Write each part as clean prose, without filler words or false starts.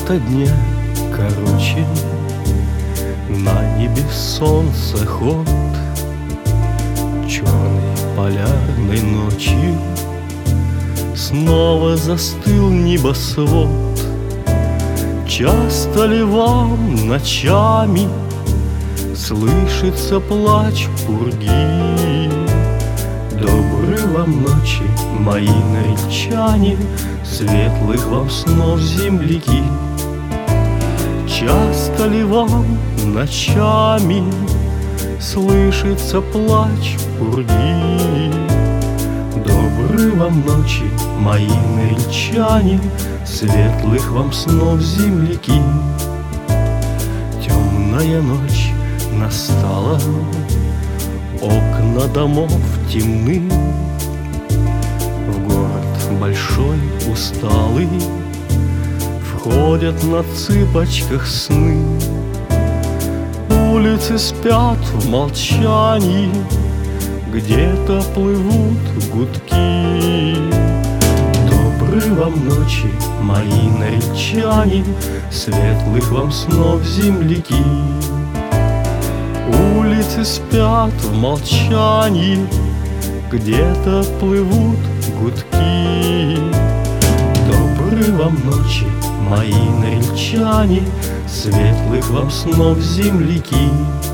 Вместо дня короче, на небе солнце ход, черной полярной ночью снова застыл небосвод. Часто ли вам ночами слышится плач пурги? Доброй вам ночи, мои наречане, светлых вам снов, земляки. Часто ли вам ночами слышится плач пурги? Доброй вам ночи, мои наречане, светлых вам снов, земляки. Темная ночь настала, окна домов темны, в город большой усталый входят на цыпочках сны. Улицы спят в молчании, где-то плывут гудки. Доброй вам ночи, мои наречане, светлых вам снов, земляки. Улицы спят в молчании, где-то плывут гудки. Доброй вам ночи, мои наречане, светлых вам снов, земляки.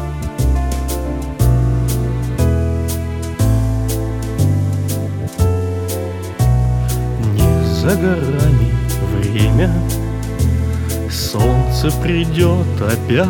Не за горами время, солнце придет опять.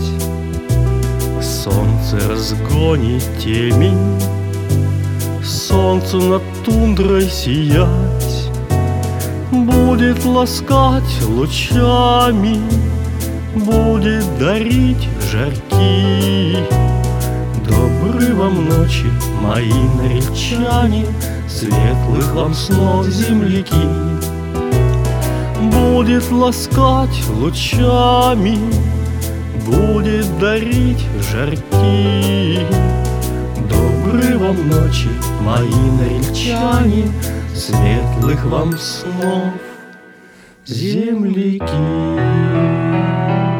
Солнце разгонит темень, солнцу над тундрой сиять, будет ласкать лучами, будет дарить жарки. Доброй вам ночи, мои наречане, светлых вам снов, земляки. Будет ласкать лучами, будет дарить жарки. Доброй вам ночи, мои наречане, светлых вам снов, земляки.